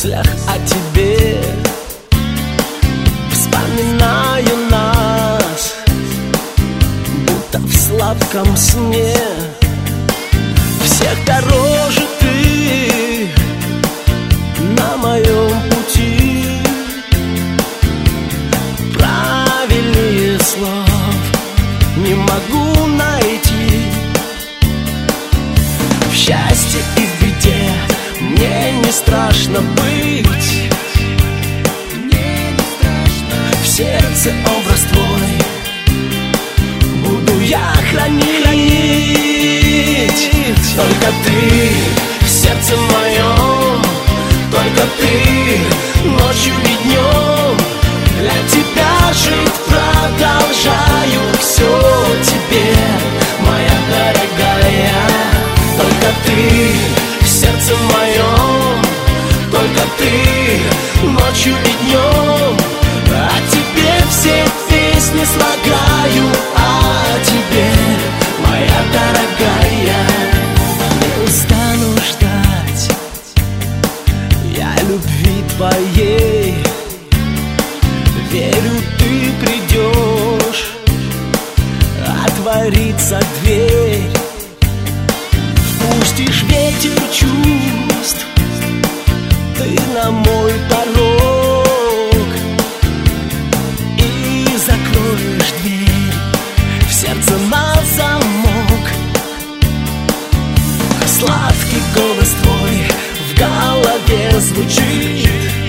мыслях о тебе вспоминаю нас, будто в сладком сне. Всех дороже ты на моем пути. Правильнее слов не могу найти. В счастье и в беде мне не страшно быть. В сердце образ твой буду я хранить. Только ты в сердце моем, только ты ночью и днем. Для тебя жить продолжаю, все тебе, моя дорогая. Только ты в сердце моем, только ты ночью и днем. О тебе все песни слагаю, о тебе, моя дорогая. Не устану ждать я любви твоей. Верю, ты придешь, отворится дверь. Впустишь ветер чувств ты на мой порог и закроешь дверь в сердце на замок. Сладкий голос твой в голове звучит,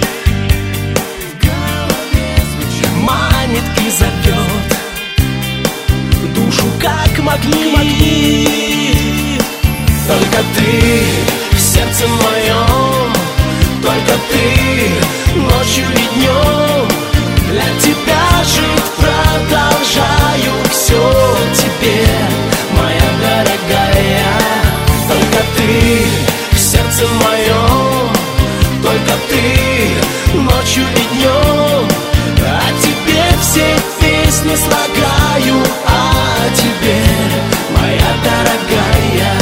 манит и зовет душу как магнит. Только ты в сердце моем, только ты ночью и днем. Для тебя жить продолжаю, все тебе, моя дорогая. Только ты в сердце моем, только ты ночью и днем. О тебе все песни слагаю, о тебе, моя дорогая.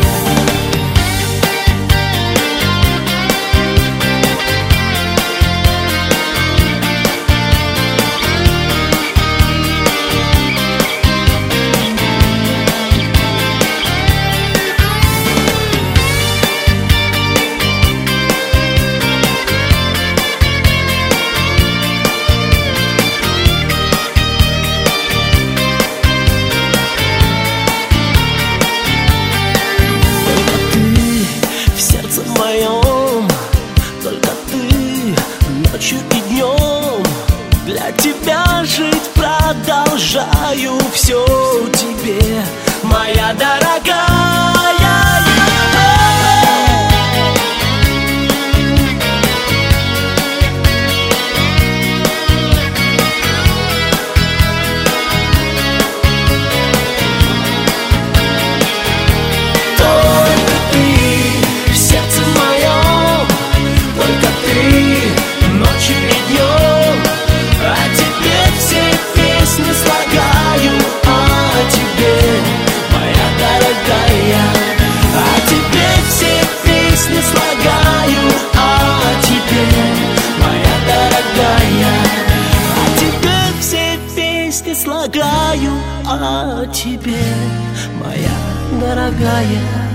Только ты ночью и днем. Для тебя жить продолжаю, все тебе, моя дорогая. Слагаю о тебе, моя дорогая.